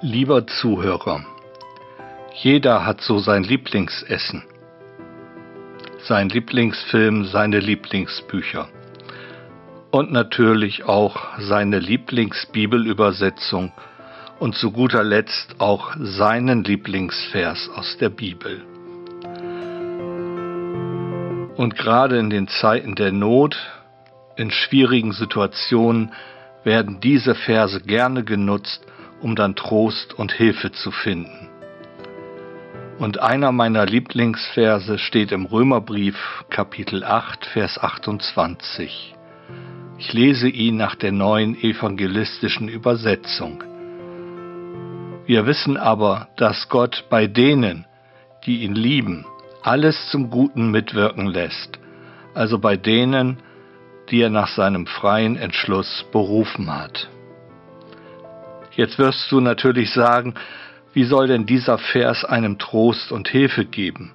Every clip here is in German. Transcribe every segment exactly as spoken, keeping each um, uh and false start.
Lieber Zuhörer, jeder hat so sein Lieblingsessen, sein Lieblingsfilm, seine Lieblingsbücher und natürlich auch seine Lieblingsbibelübersetzung und zu guter Letzt auch seinen Lieblingsvers aus der Bibel. Und gerade in den Zeiten der Not, in schwierigen Situationen, werden diese Verse gerne genutzt, um dann Trost und Hilfe zu finden. Und einer meiner Lieblingsverse steht im Römerbrief, Kapitel acht, Vers achtundzwanzig. Ich lese ihn nach der neuen evangelistischen Übersetzung. Wir wissen aber, dass Gott bei denen, die ihn lieben, alles zum Guten mitwirken lässt, also bei denen, die er nach seinem freien Entschluss berufen hat. Jetzt wirst du natürlich sagen, wie soll denn dieser Vers einem Trost und Hilfe geben?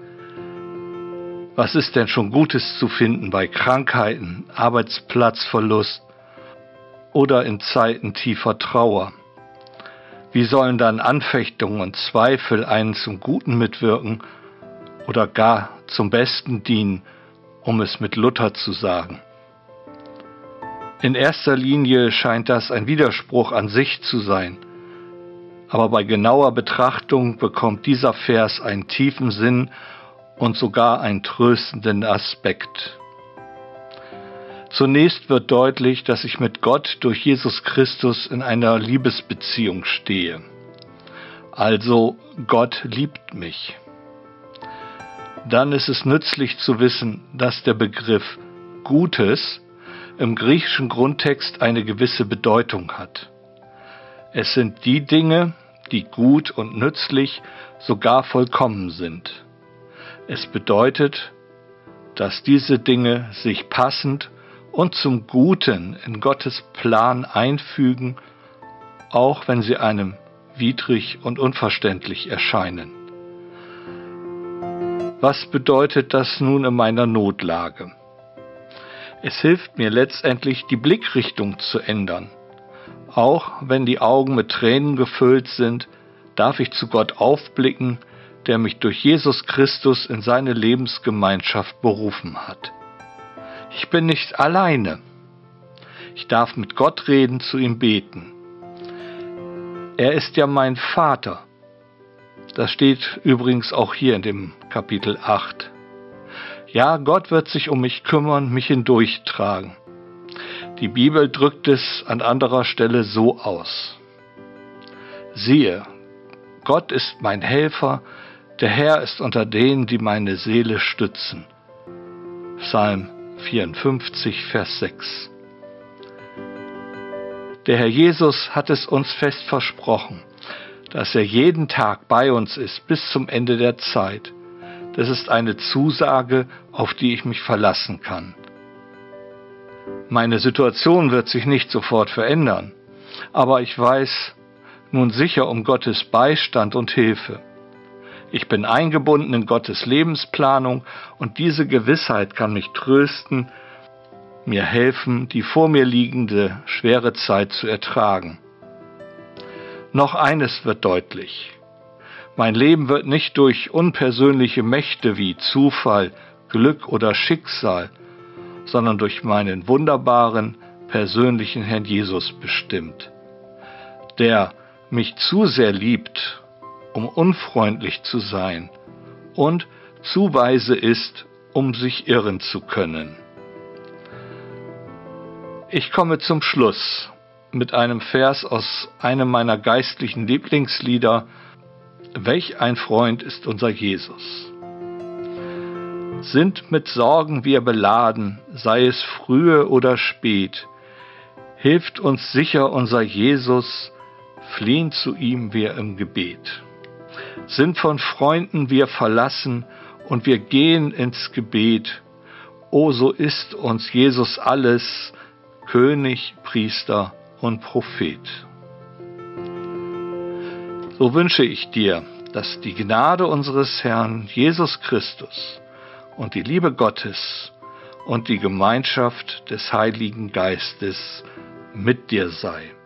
Was ist denn schon Gutes zu finden bei Krankheiten, Arbeitsplatzverlust oder in Zeiten tiefer Trauer? Wie sollen dann Anfechtungen und Zweifel einen zum Guten mitwirken oder gar zum Besten dienen, um es mit Luther zu sagen? In erster Linie scheint das ein Widerspruch an sich zu sein, aber bei genauer Betrachtung bekommt dieser Vers einen tiefen Sinn und sogar einen tröstenden Aspekt. Zunächst wird deutlich, dass ich mit Gott durch Jesus Christus in einer Liebesbeziehung stehe. Also Gott liebt mich. Dann ist es nützlich zu wissen, dass der Begriff Gutes im griechischen Grundtext eine gewisse Bedeutung hat. Es sind die Dinge, die gut und nützlich, sogar vollkommen sind. Es bedeutet, dass diese Dinge sich passend und zum Guten in Gottes Plan einfügen, auch wenn sie einem widrig und unverständlich erscheinen. Was bedeutet das nun in meiner Notlage? Es hilft mir letztendlich, die Blickrichtung zu ändern. Auch wenn die Augen mit Tränen gefüllt sind, darf ich zu Gott aufblicken, der mich durch Jesus Christus in seine Lebensgemeinschaft berufen hat. Ich bin nicht alleine. Ich darf mit Gott reden, zu ihm beten. Er ist ja mein Vater. Das steht übrigens auch hier in dem Kapitel acht. Ja, Gott wird sich um mich kümmern, mich hindurchtragen. Die Bibel drückt es an anderer Stelle so aus. Siehe, Gott ist mein Helfer, der Herr ist unter denen, die meine Seele stützen. Psalm vierundfünfzig, Vers sechs. Der Herr Jesus hat es uns fest versprochen, dass er jeden Tag bei uns ist bis zum Ende der Zeit. Das ist eine Zusage, auf die ich mich verlassen kann. Meine Situation wird sich nicht sofort verändern, aber ich weiß nun sicher um Gottes Beistand und Hilfe. Ich bin eingebunden in Gottes Lebensplanung und diese Gewissheit kann mich trösten, mir helfen, die vor mir liegende schwere Zeit zu ertragen. Noch eines wird deutlich. Mein Leben wird nicht durch unpersönliche Mächte wie Zufall, Glück oder Schicksal, sondern durch meinen wunderbaren, persönlichen Herrn Jesus bestimmt, der mich zu sehr liebt, um unfreundlich zu sein und zu weise ist, um sich irren zu können. Ich komme zum Schluss mit einem Vers aus einem meiner geistlichen Lieblingslieder: Welch ein Freund ist unser Jesus. Sind mit Sorgen wir beladen, sei es frühe oder spät, hilft uns sicher unser Jesus, fliehen zu ihm wir im Gebet. Sind von Freunden wir verlassen und wir gehen ins Gebet, o so ist uns Jesus alles, König, Priester und Prophet. So wünsche ich dir, dass die Gnade unseres Herrn Jesus Christus und die Liebe Gottes und die Gemeinschaft des Heiligen Geistes mit dir sei.